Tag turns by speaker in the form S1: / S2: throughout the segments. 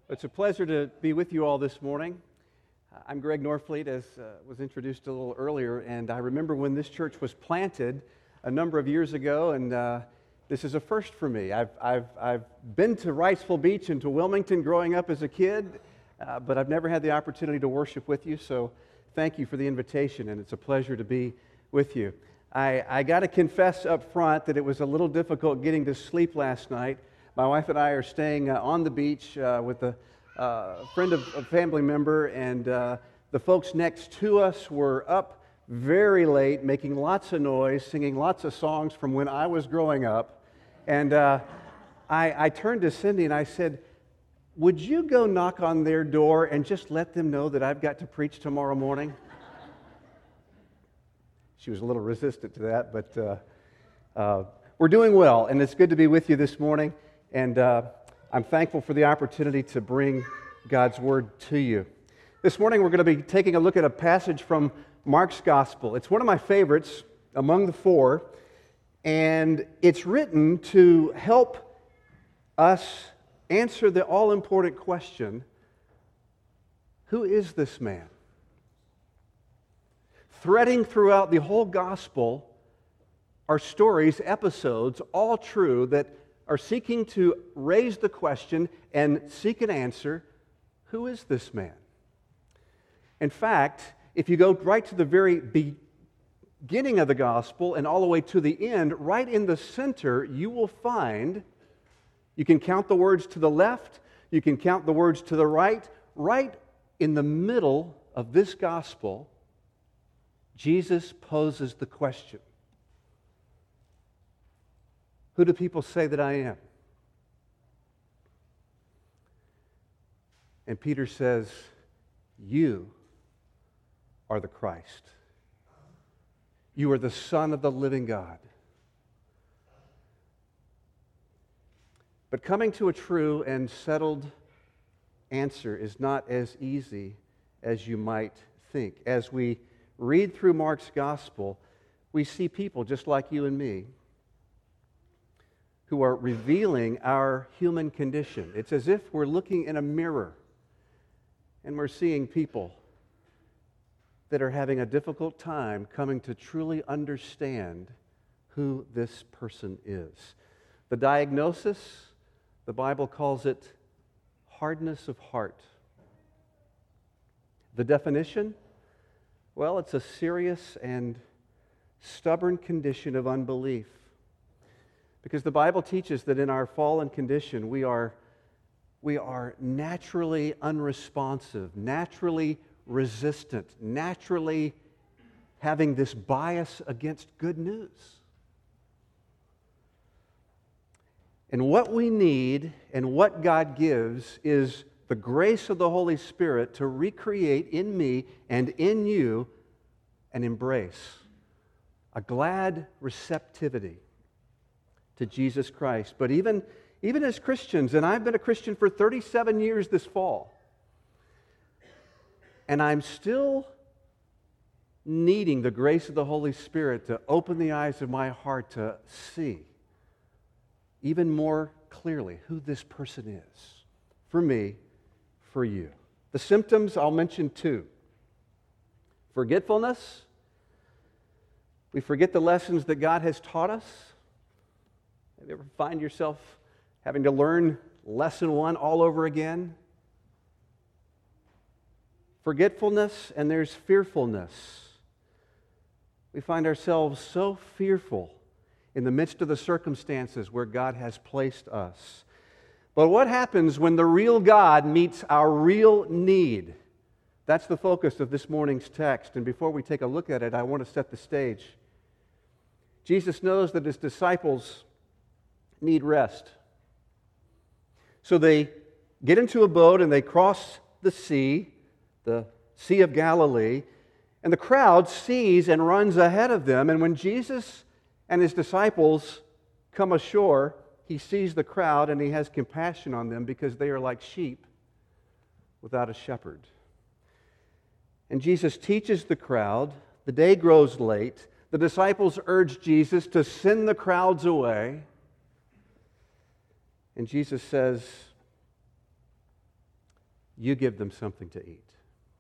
S1: It's a pleasure to be with you all this morning. I'm Greg Norfleet, as was introduced a little earlier, and I remember when this church was planted a number of years ago, and this is a first for me. I've been to Wrightsville Beach and to Wilmington growing up as a kid, but I've never had the opportunity to worship with you, so thank you for the invitation, and it's a pleasure to be with you. I got to confess up front that it was a little difficult getting to sleep last night. My wife and I are staying on the beach with a friend of a family member, and the folks next to us were up very late, making lots of noise, singing lots of songs from when I was growing up. And I turned to Cindy and I said, "Would you go knock on their door and just let them know that I've got to preach tomorrow morning?" She was a little resistant to that, but we're doing well, and it's good to be with you this morning. And I'm thankful for the opportunity to bring God's Word to you. This morning we're going to be taking a look at a passage from Mark's Gospel. It's one of my favorites among the four, and it's written to help us answer the all-important question, who is this man? Threading throughout the whole Gospel are stories, episodes, all true, that are seeking to raise the question and seek an answer, who is this man? In fact, if you go right to the very beginning of the gospel and all the way to the end, right in the center, you will find, you can count the words to the left, you can count the words to the right in the middle of this gospel, Jesus poses the question, who do people say that I am? And Peter says, you are the Christ. You are the Son of the living God. But coming to a true and settled answer is not as easy as you might think. As we read through Mark's gospel, we see people just like you and me who are revealing our human condition. It's as if we're looking in a mirror and we're seeing people that are having a difficult time coming to truly understand who this person is. The diagnosis, the Bible calls it hardness of heart. The definition, well, it's a serious and stubborn condition of unbelief. Because the Bible teaches that in our fallen condition, we are naturally unresponsive, naturally resistant, naturally having this bias against good news. And what we need and what God gives is the grace of the Holy Spirit to recreate in me and in you an embrace, a glad receptivity to Jesus Christ. But even as Christians, and I've been a Christian for 37 years this fall, and I'm still needing the grace of the Holy Spirit to open the eyes of my heart to see even more clearly who this person is, for me, for you. The symptoms, I'll mention two. Forgetfulness. We forget the lessons that God has taught us. Have you ever find yourself having to learn lesson one all over again? Forgetfulness, and there's fearfulness. We find ourselves so fearful in the midst of the circumstances where God has placed us. But what happens when the real God meets our real need? That's the focus of this morning's text. And before we take a look at it, I want to set the stage. Jesus knows that His disciples need rest. So they get into a boat and they cross the Sea of Galilee, and the crowd sees and runs ahead of them. And when Jesus and His disciples come ashore, He sees the crowd and He has compassion on them because they are like sheep without a shepherd. And Jesus teaches the crowd. The day grows late. The disciples urge Jesus to send the crowds away. And Jesus says, You give them something to eat.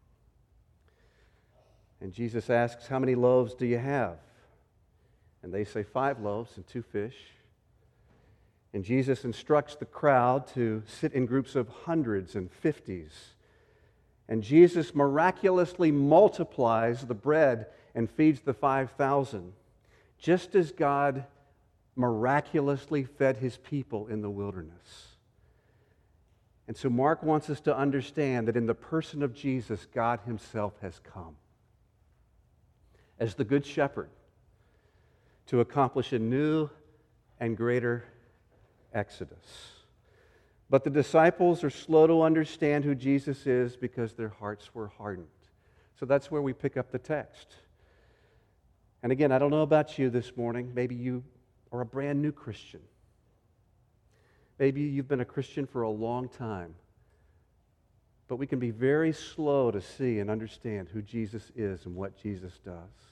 S1: And Jesus asks, how many loaves do you have? And they say 5 loaves and 2 fish. And Jesus instructs the crowd to sit in groups of hundreds and 50s. And Jesus miraculously multiplies the bread and feeds the 5,000, just as God miraculously fed his people in the wilderness. And so Mark wants us to understand that in the person of Jesus, God himself has come as the Good Shepherd to accomplish a new and greater exodus. But the disciples are slow to understand who Jesus is because their hearts were hardened. So that's where we pick up the text. And again, I don't know about you this morning. Maybe you are a brand new Christian. Maybe you've been a Christian for a long time. But we can be very slow to see and understand who Jesus is and what Jesus does.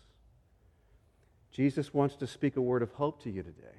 S1: Jesus wants to speak a word of hope to you today.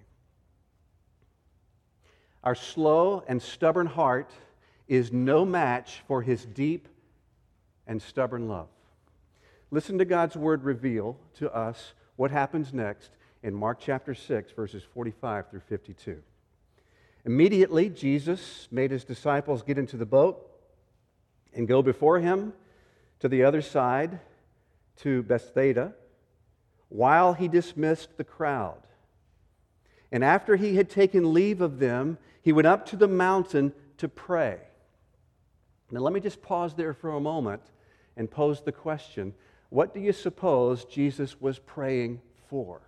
S1: Our slow and stubborn heart is no match for his deep and stubborn love. Listen to God's word reveal to us what happens next in Mark chapter 6, verses 45 through 52. Immediately, Jesus made his disciples get into the boat and go before him to the other side, to Bethsaida, while he dismissed the crowd. And after he had taken leave of them, he went up to the mountain to pray. Now let me just pause there for a moment and pose the question, what do you suppose Jesus was praying for?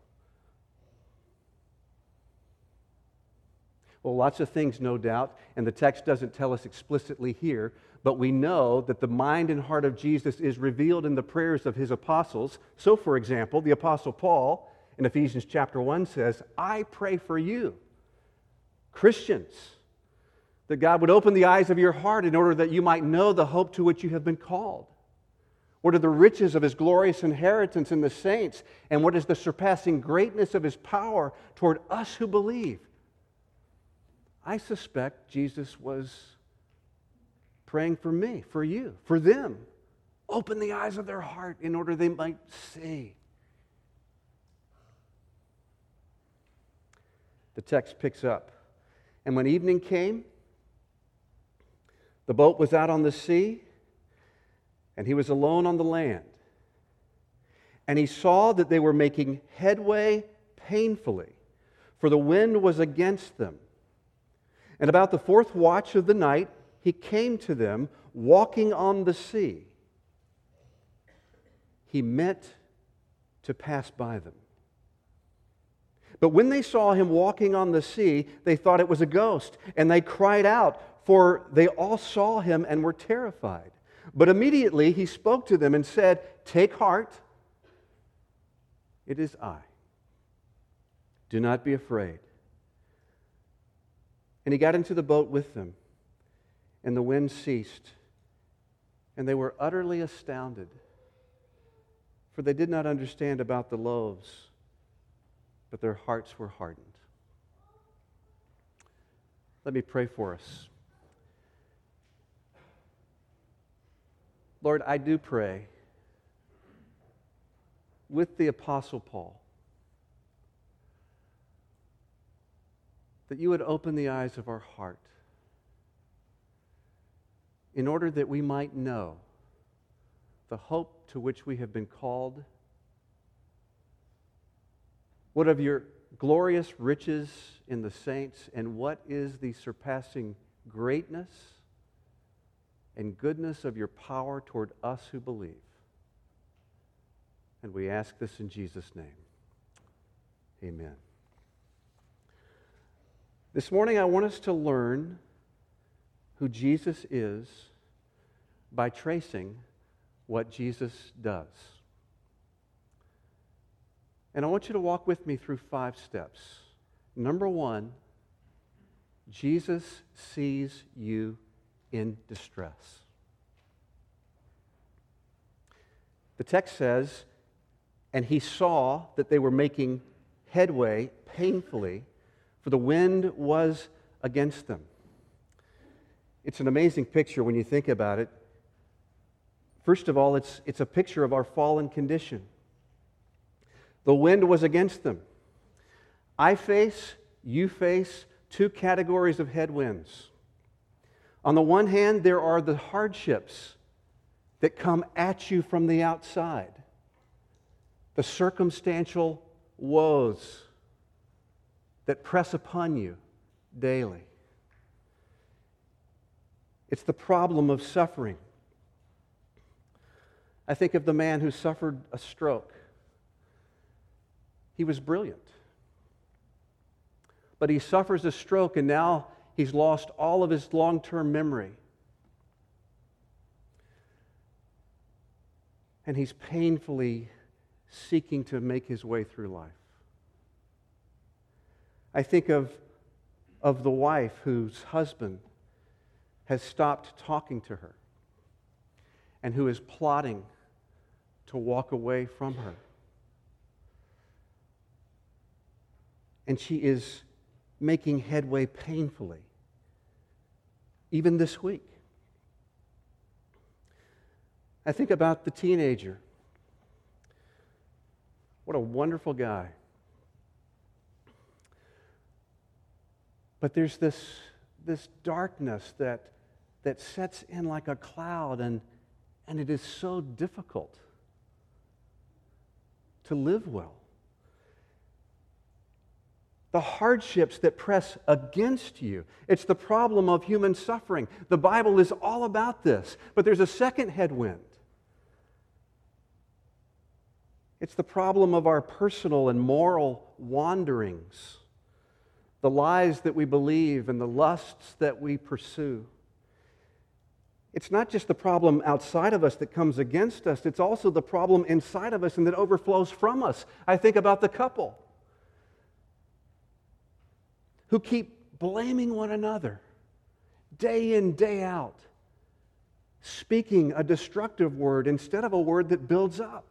S1: Well, lots of things, no doubt, and the text doesn't tell us explicitly here, but we know that the mind and heart of Jesus is revealed in the prayers of his apostles. So, for example, the Apostle Paul in Ephesians chapter 1 says, I pray for you, Christians, that God would open the eyes of your heart in order that you might know the hope to which you have been called. What are the riches of his glorious inheritance in the saints? And what is the surpassing greatness of his power toward us who believe? I suspect Jesus was praying for me, for you, for them. Open the eyes of their heart in order they might see. The text picks up. And when evening came, the boat was out on the sea, and he was alone on the land. And he saw that they were making headway painfully, for the wind was against them. And about the 4th watch of the night, he came to them walking on the sea. He meant to pass by them. But when they saw him walking on the sea, they thought it was a ghost, and they cried out, for they all saw him and were terrified. But immediately he spoke to them and said, take heart, it is I. Do not be afraid. And he got into the boat with them, and the wind ceased, and they were utterly astounded, for they did not understand about the loaves, but their hearts were hardened. Let me pray for us. Lord, I do pray with the Apostle Paul that you would open the eyes of our heart in order that we might know the hope to which we have been called, what of your glorious riches in the saints, and what is the surpassing greatness and goodness of your power toward us who believe. And we ask this in Jesus' name. Amen. This morning I want us to learn who Jesus is by tracing what Jesus does. And I want you to walk with me through 5 steps. Number 1, Jesus sees you in distress. The text says, and he saw that they were making headway painfully, for the wind was against them. It's an amazing picture when you think about it. First of all, it's a picture of our fallen condition. The wind was against them. You face two categories of headwinds. On the one hand, there are the hardships that come at you from the outside, the circumstantial woes that press upon you daily. It's the problem of suffering. I think of the man who suffered a stroke. He was brilliant. But he suffers a stroke, and now he's lost all of his long-term memory. And he's painfully seeking to make his way through life. I think of the wife whose husband has stopped talking to her and who is plotting to walk away from her. And she is making headway painfully, even this week. I think about the teenager. What a wonderful guy. But there's this darkness that sets in like a cloud, and it is so difficult to live well. The hardships that press against you. It's the problem of human suffering. The Bible is all about this. But there's a second headwind. It's the problem of our personal and moral wanderings, the lies that we believe and the lusts that we pursue. It's not just the problem outside of us that comes against us, it's also the problem inside of us and that overflows from us. I think about the couple who keep blaming one another day in, day out, speaking a destructive word instead of a word that builds up.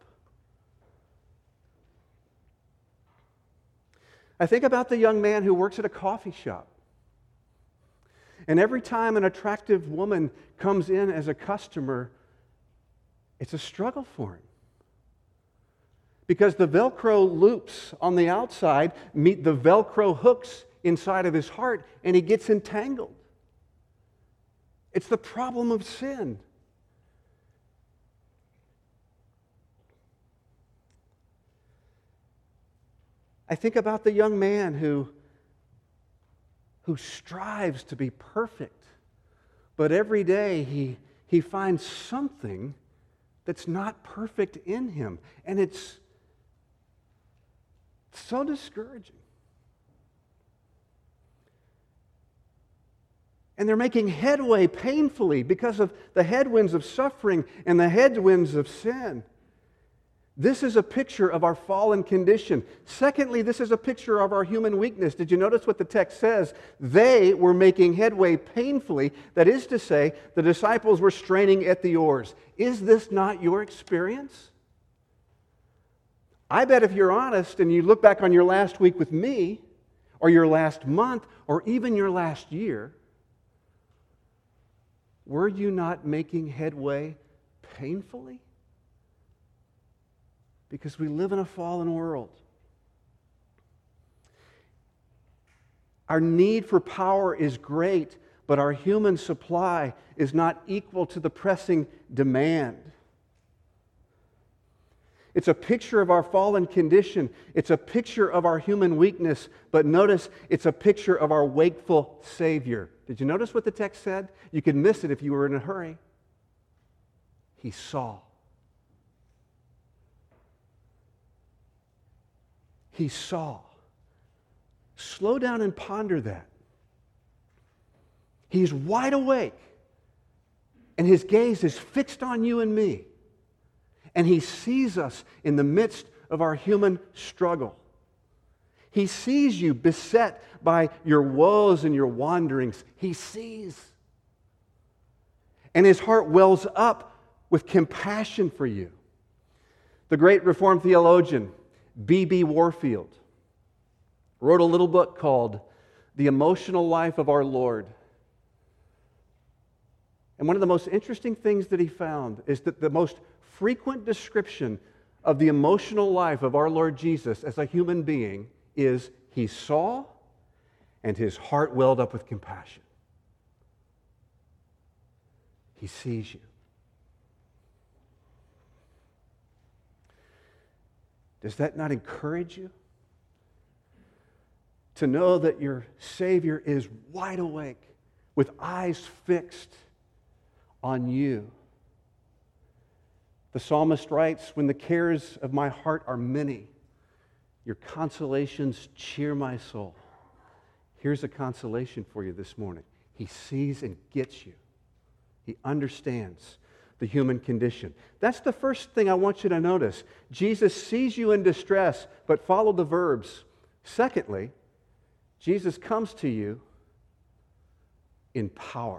S1: I think about the young man who works at a coffee shop. And every time an attractive woman comes in as a customer, it's a struggle for him. Because the Velcro loops on the outside meet the Velcro hooks inside of his heart, and he gets entangled. It's the problem of sin. I think about the young man who strives to be perfect, but every day he finds something that's not perfect in him, and it's so discouraging. And they're making headway painfully because of the headwinds of suffering and the headwinds of sin. This is a picture of our fallen condition. Secondly, this is a picture of our human weakness. Did you notice what the text says? They were making headway painfully. That is to say, the disciples were straining at the oars. Is this not your experience? I bet if you're honest and you look back on your last week with me, or your last month, or even your last year, were you not making headway painfully? Because we live in a fallen world. Our need for power is great, but our human supply is not equal to the pressing demand. It's a picture of our fallen condition. It's a picture of our human weakness, but notice it's a picture of our wakeful Savior. Did you notice what the text said? You could miss it if you were in a hurry. He saw. He saw. Slow down and ponder that. He's wide awake, and his gaze is fixed on you and me. And he sees us in the midst of our human struggle. He sees you beset by your woes and your wanderings. He sees. And his heart wells up with compassion for you. The great Reformed theologian, B.B. Warfield, wrote a little book called The Emotional Life of Our Lord. And one of the most interesting things that he found is that the most frequent description of the emotional life of our Lord Jesus as a human being is he saw and his heart welled up with compassion. He sees you. Does that not encourage you? To know that your Savior is wide awake, with eyes fixed on you. The psalmist writes, when the cares of my heart are many, your consolations cheer my soul. Here's a consolation for you this morning. He sees and gets you. He understands the human condition. That's the first thing I want you to notice. Jesus sees you in distress, but follow the verbs. Secondly, Jesus comes to you in power.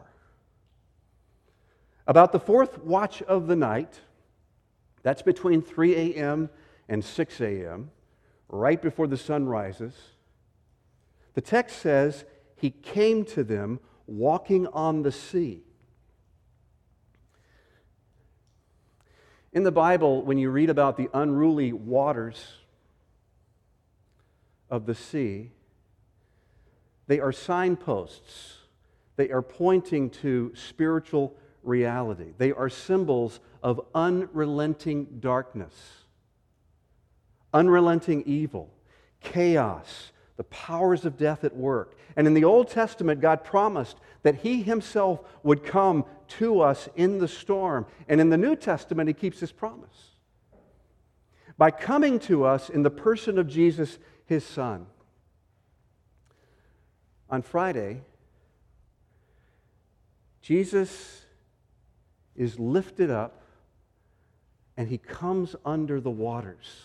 S1: About the fourth watch of the night, that's between 3 a.m. and 6 a.m., right before the sun rises, the text says, he came to them walking on the sea. In the Bible, when you read about the unruly waters of the sea, they are signposts. They are pointing to spiritual reality. They are symbols of unrelenting darkness, unrelenting evil, chaos, the powers of death at work. And in the Old Testament, God promised that He Himself would come to us in the storm. And in the New Testament, He keeps His promise by coming to us in the person of Jesus, His Son. On Friday, Jesus is lifted up and He comes under the waters.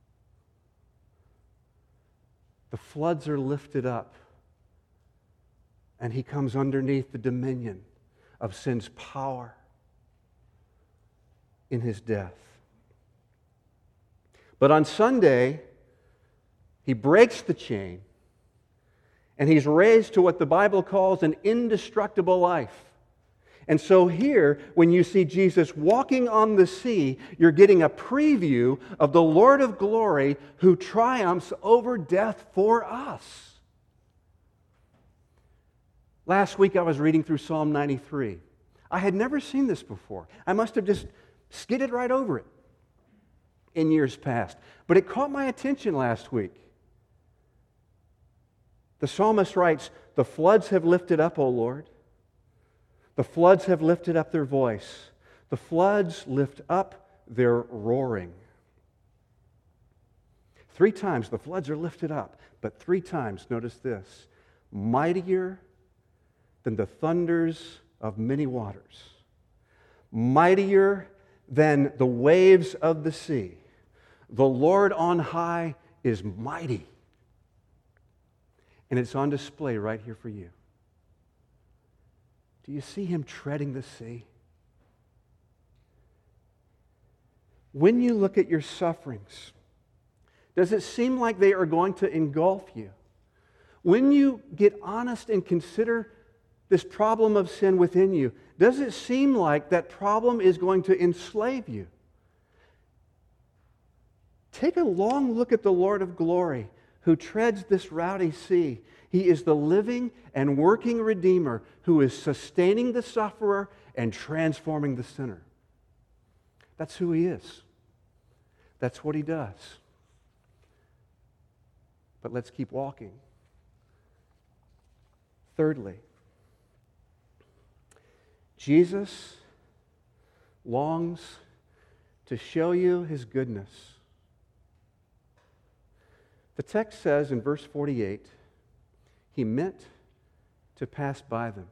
S1: The floods are lifted up and He comes underneath the dominion of sin's power in His death. But on Sunday, He breaks the chain and He's raised to what the Bible calls an indestructible life. And so here, when you see Jesus walking on the sea, you're getting a preview of the Lord of glory who triumphs over death for us. Last week I was reading through Psalm 93. I had never seen this before. I must have just skidded right over it in years past. But it caught my attention last week. The psalmist writes, "The floods have lifted up, O Lord. The floods have lifted up their voice. The floods lift up their roaring." 3 times the floods are lifted up, but 3 times, notice this, mightier than the thunders of many waters, mightier than the waves of the sea. The Lord on high is mighty. And it's on display right here for you. Do you see Him treading the sea? When you look at your sufferings, does it seem like they are going to engulf you? When you get honest and consider this problem of sin within you, does it seem like that problem is going to enslave you? Take a long look at the Lord of glory who treads this rowdy sea. He is the living and working Redeemer who is sustaining the sufferer and transforming the sinner. That's who He is. That's what He does. But let's keep walking. Thirdly, Jesus longs to show you His goodness. The text says in verse 48, He meant to pass by them.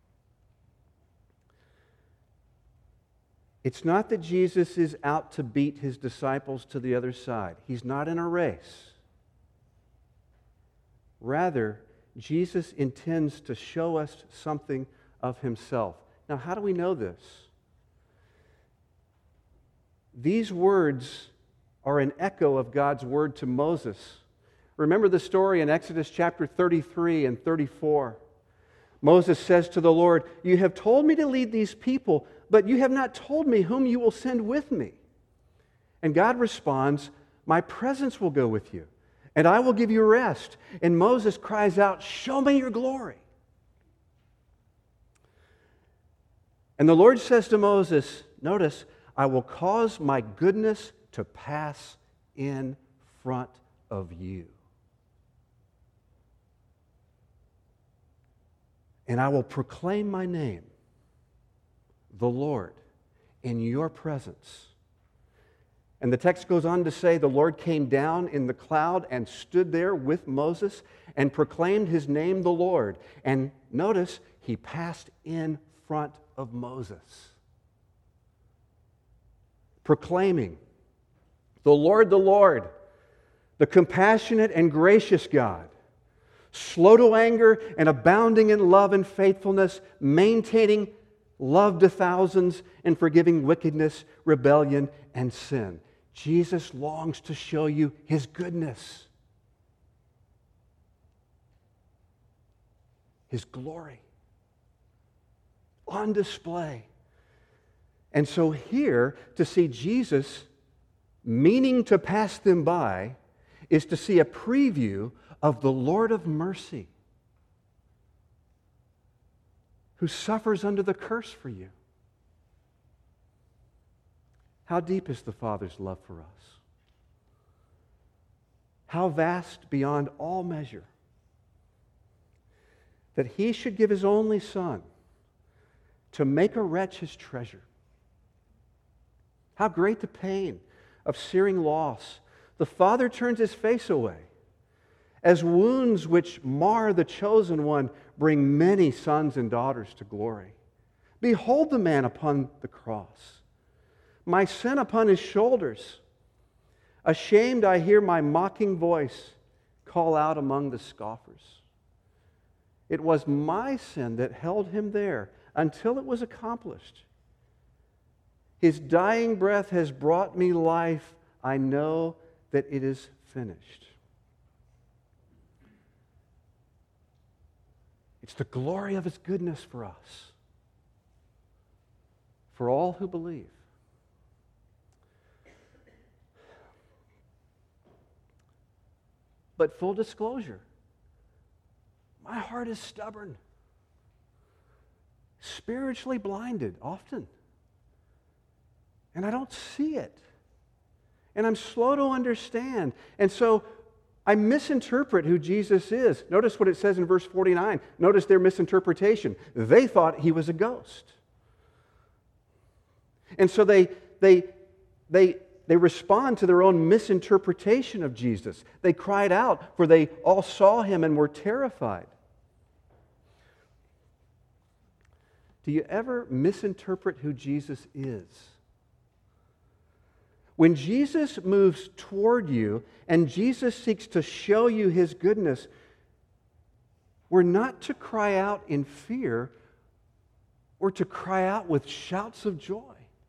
S1: It's not that Jesus is out to beat His disciples to the other side. He's not in a race. Rather, Jesus intends to show us something of Himself. Now, how do we know this? These words are an echo of God's word to Moses. Remember the story in Exodus chapter 33 and 34. Moses says to the Lord, "You have told me to lead these people, but you have not told me whom you will send with me." And God responds, "My presence will go with you, and I will give you rest." And Moses cries out, "Show me your glory." And the Lord says to Moses, notice, "I will cause my goodness to pass in front of you. And I will proclaim my name, the Lord, in your presence." And the text goes on to say the Lord came down in the cloud and stood there with Moses and proclaimed his name, the Lord. And notice, he passed in front of Moses, proclaiming, the Lord, the compassionate and gracious God, slow to anger and abounding in love and faithfulness, maintaining love to thousands and forgiving wickedness, rebellion, and sin. Jesus longs to show you his goodness, his glory on display. And so here, to see Jesus meaning to pass them by is to see a preview of the Lord of mercy, who suffers under the curse for you. How deep is the Father's love for us? How vast beyond all measure that he should give his only Son to make a wretch his treasure. How great the pain of searing loss. The Father turns his face away, as wounds which mar the chosen one bring many sons and daughters to glory. Behold the man upon the cross, my sin upon his shoulders. Ashamed, I hear my mocking voice call out among the scoffers. It was my sin that held him there until it was accomplished. His dying breath has brought me life. I know that it is finished. It's the glory of his goodness for us, for all who believe. But full disclosure, my heart is stubborn, spiritually blinded often, and I don't see it. And I'm slow to understand. And so I misinterpret who Jesus is. Notice what it says in verse 49. Notice their misinterpretation. They thought he was a ghost. And so they respond to their own misinterpretation of Jesus. They cried out, for they all saw him and were terrified. Do you ever misinterpret who Jesus is? When Jesus moves toward you and Jesus seeks to show you his goodness, we're not to cry out in fear or to cry out with shouts of joy.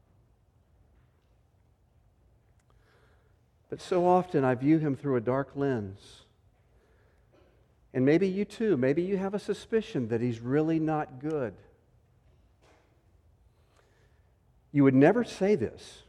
S1: But so often I view him through a dark lens. And maybe you too, maybe you have a suspicion that he's really not good. You would never say this.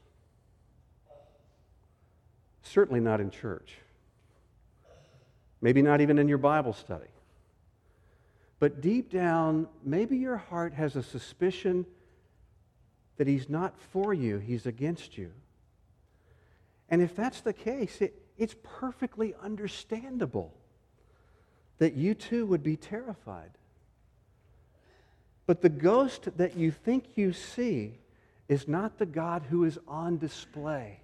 S1: Certainly not in church. Maybe not even in your Bible study. But deep down, maybe your heart has a suspicion that he's not for you, he's against you. And if that's the case, it's perfectly understandable that you too would be terrified. But the ghost that you think you see is not the God who is on display.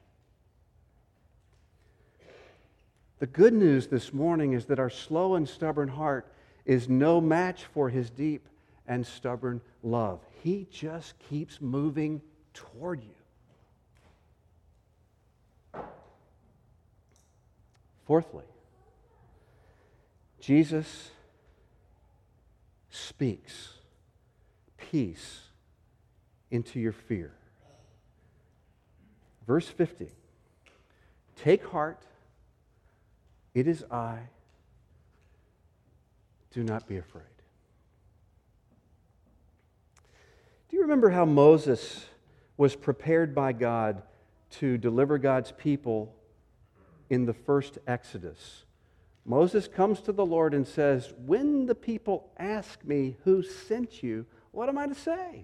S1: The good news this morning is that our slow and stubborn heart is no match for his deep and stubborn love. He just keeps moving toward you. Fourthly, Jesus speaks peace into your fear. Verse 50, take heart, it is I, do not be afraid. Do you remember how Moses was prepared by God to deliver God's people in the first Exodus? Moses comes to the Lord and says, "When the people ask me who sent you, what am I to say?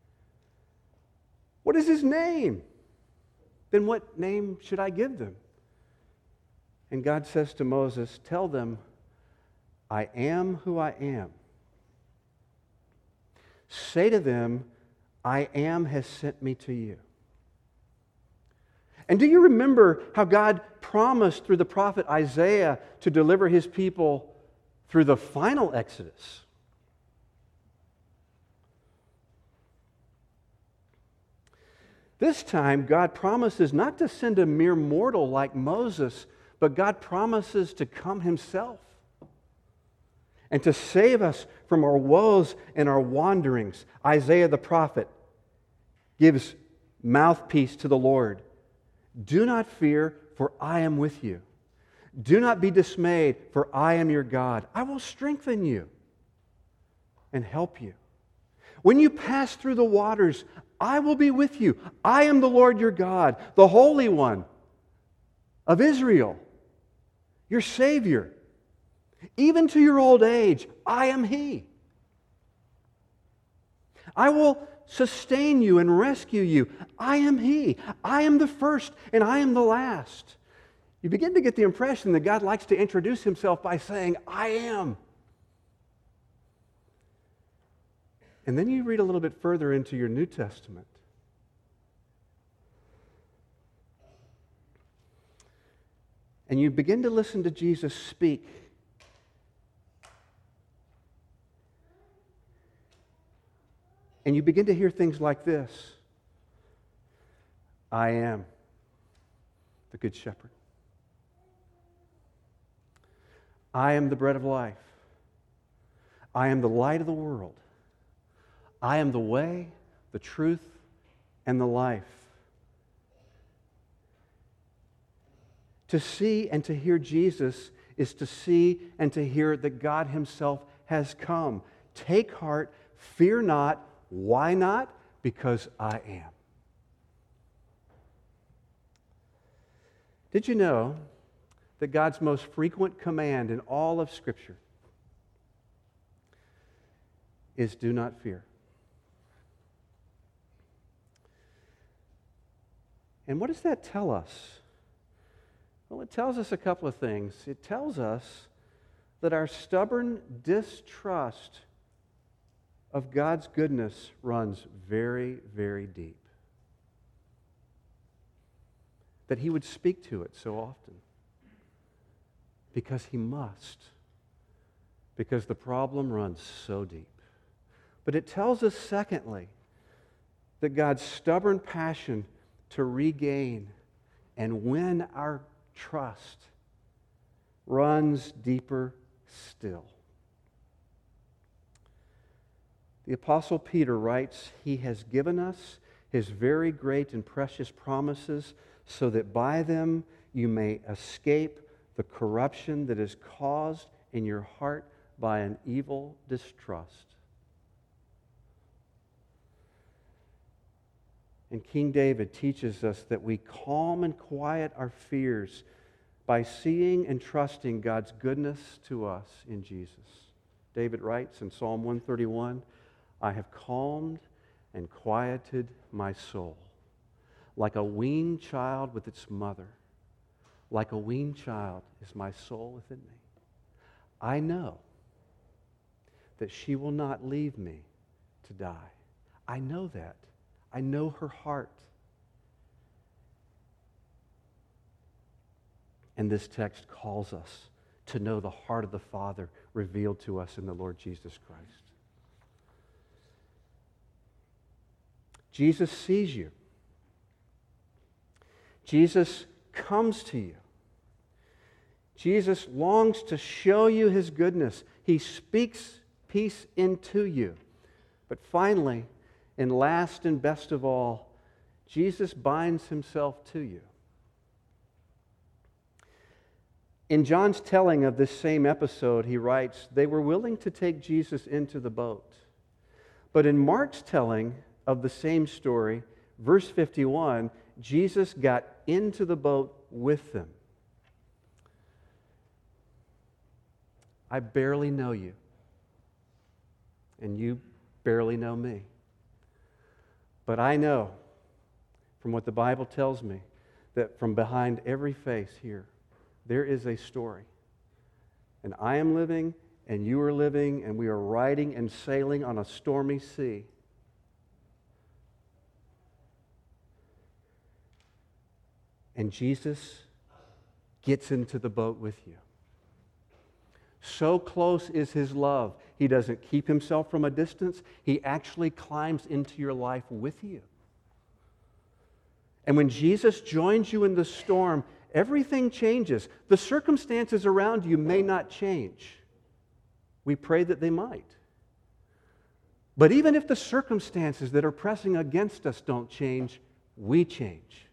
S1: What is his name? Then what name should I give them?" And God says to Moses, "Tell them, I am who I am. Say to them, I am has sent me to you." And do you remember how God promised through the prophet Isaiah to deliver his people through the final Exodus? This time, God promises not to send a mere mortal like Moses, but God promises to come himself and to save us from our woes and our wanderings. Isaiah the prophet gives mouthpiece to the Lord. "Do not fear, for I am with you. Do not be dismayed, for I am your God. I will strengthen you and help you. When you pass through the waters, I will be with you. I am the Lord your God, the Holy One of Israel, your Savior. Even to your old age, I am He. I will sustain you and rescue you. I am He. I am the first and I am the last." You begin to get the impression that God likes to introduce Himself by saying, "I am." And then you read a little bit further into your New Testament. And you begin to listen to Jesus speak. And you begin to hear things like this: "I am the Good Shepherd. I am the bread of life. I am the light of the world. I am the way, the truth, and the life." To see and to hear Jesus is to see and to hear that God Himself has come. Take heart, fear not. Why not? Because I am. Did you know that God's most frequent command in all of Scripture is "do not fear"? And what does that tell us? Well, it tells us a couple of things. It tells us that our stubborn distrust of God's goodness runs very, very deep. That He would speak to it so often. Because He must. Because the problem runs so deep. But it tells us, secondly, that God's stubborn passion to regain and win our trust runs deeper still. The Apostle Peter writes, "He has given us His very great and precious promises, so that by them you may escape the corruption that is caused in your heart by an evil distrust." And King David teaches us that we calm and quiet our fears by seeing and trusting God's goodness to us in Jesus. David writes in Psalm 131, "I have calmed and quieted my soul, like a weaned child with its mother. Like a weaned child is my soul within me. I know that she will not leave me to die." I know that. I know her heart. And this text calls us to know the heart of the Father revealed to us in the Lord Jesus Christ. Jesus sees you. Jesus comes to you. Jesus longs to show you His goodness. He speaks peace into you. But finally, and last and best of all, Jesus binds Himself to you. In John's telling of this same episode, he writes, "They were willing to take Jesus into the boat." But in Mark's telling, of the same story, verse 51, Jesus got into the boat with them. I barely know you, and you barely know me. But I know, from what the Bible tells me, that from behind every face here, there is a story. And I am living, and you are living, and we are riding and sailing on a stormy sea. And Jesus gets into the boat with you. So close is His love. He doesn't keep Himself from a distance. He actually climbs into your life with you. And when Jesus joins you in the storm, everything changes. The circumstances around you may not change. We pray that they might. But even if the circumstances that are pressing against us don't change, we change.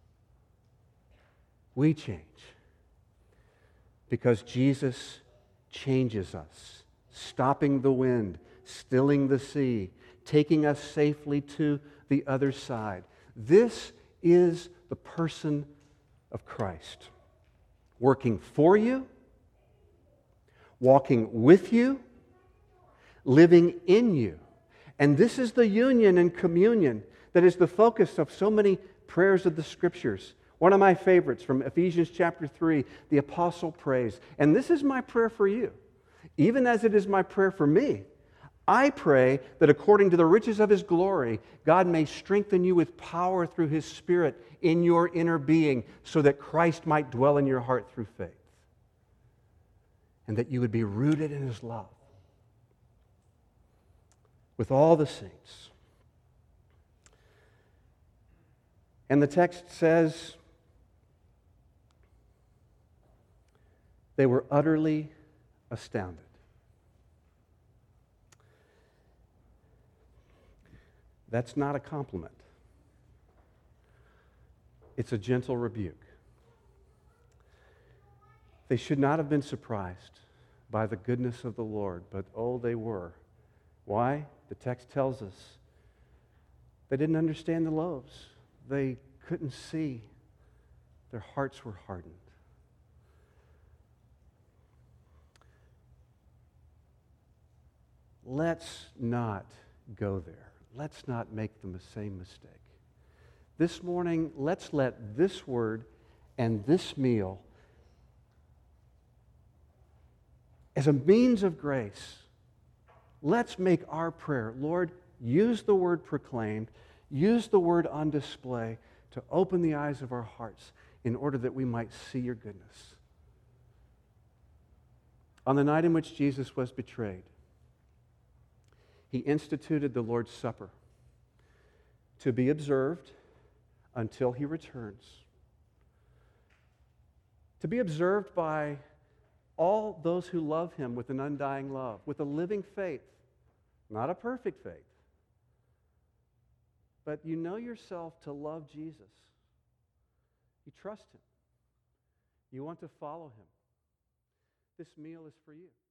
S1: We change. Because Jesus changes us, stopping the wind, stilling the sea, taking us safely to the other side. This is the person of Christ, working for you, walking with you, living in you. And this is the union and communion that is the focus of so many prayers of the Scriptures. One of my favorites from Ephesians chapter 3, the apostle prays, and this is my prayer for you, even as it is my prayer for me. I pray that according to the riches of His glory, God may strengthen you with power through His Spirit in your inner being, so that Christ might dwell in your heart through faith, and that you would be rooted in His love with all the saints. And the text says, they were utterly astounded. That's not a compliment. It's a gentle rebuke. They should not have been surprised by the goodness of the Lord, but oh, they were. Why? The text tells us they didn't understand the loaves. They couldn't see. Their hearts were hardened. Let's not go there. Let's not make the same mistake. This morning, let's let this word and this meal as a means of grace, let's make our prayer, Lord, use the word proclaimed, use the word on display to open the eyes of our hearts in order that we might see your goodness. On the night in which Jesus was betrayed, He instituted the Lord's Supper to be observed until He returns. To be observed by all those who love Him with an undying love, with a living faith, not a perfect faith. But you know yourself to love Jesus. You trust Him. You want to follow Him. This meal is for you.